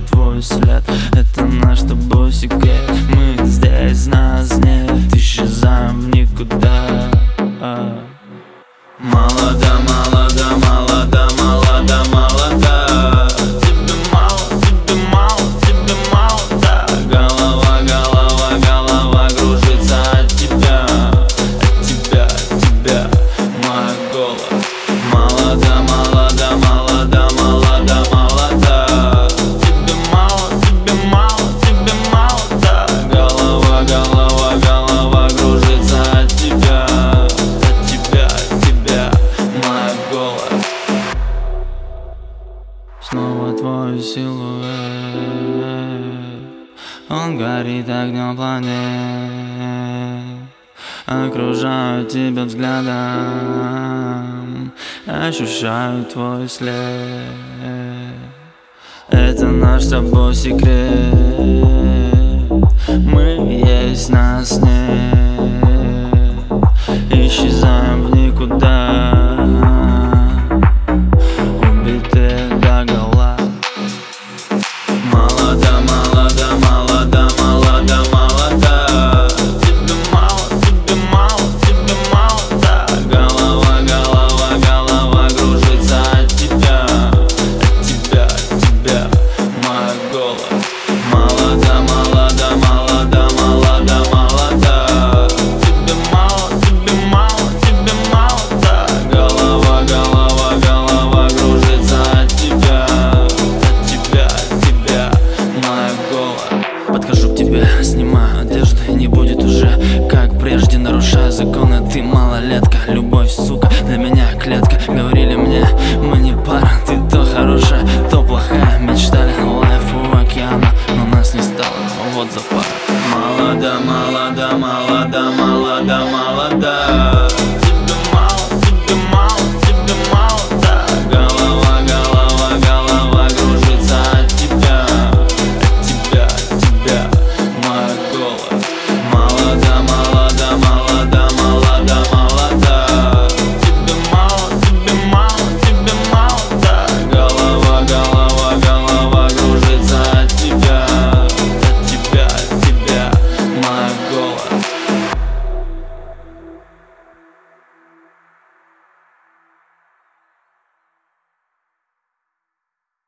твой след. Это наш с тобой секрет. Мы здесь, нас нет, исчезаем в никуда. Молода, молода, молода, молода, молода. Тебе мало, тебе мало, тебе мало, да. Голова, голова, голова кружится от тебя, от тебя, от тебя, моя голова. Молода, молода, молода, молода, молода. Тебе мало, тебе мало, тебе мало, да. Голова, голова, голова кружится от тебя, от тебя, от тебя, моя голова. Снова твой силуэт, он горит огнем планет, окружаю тебя взглядом, ощущаю твой след. Это наш с тобой секрет. Мы есть, нас нет.